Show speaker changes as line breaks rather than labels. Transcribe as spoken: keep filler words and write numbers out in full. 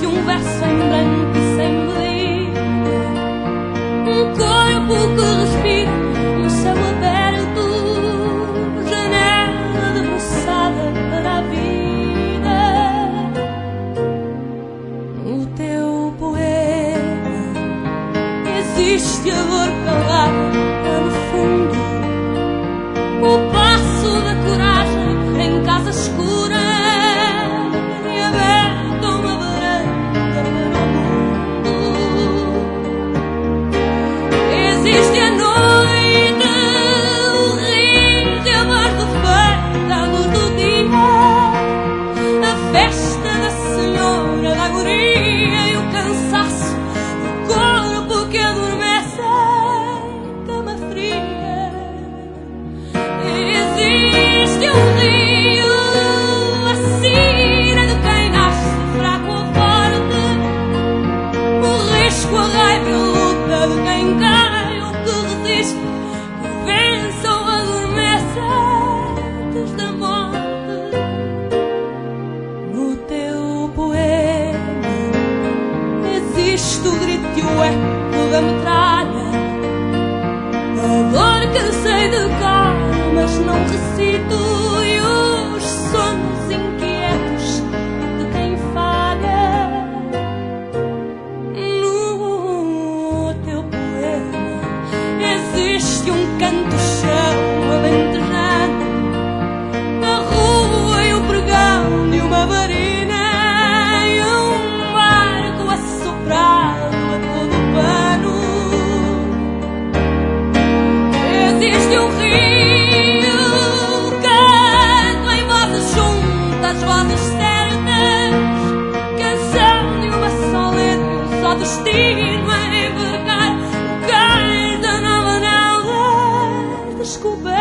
existe um verso em branco e sem medida, um corpo que respira, um céu aberto, janela debruçada para a vida. No teu poema existe a dor calada no fundo, o passo da coragem em casa escura e aberta uma varanda para o mundo. Existe a noite, o rio e a voz do feito, a luz do dia, a festa da senhora, da agonia e o cansaço, o corpo que adormece em cama fria. Existe um rio, a sina de quem nasce fraco ou forte, o risco, a raiva e a luta de quem cai ou que resiste, que vence ou adormece antes da morte. No teu poema existe o grito e o eco da metralha, a dor que sei de cor, mas não recito, e os sonhos inquietos de quem falha. No teu poema existe um canto-chão alentejano, a rua e o pregão de uma varina e um barco assoprado a todo pano. Existe um rio, canto em vozes juntas, vozes certas, canção de uma só letra, um só destino a envergar o cais da nova nau das descobertas.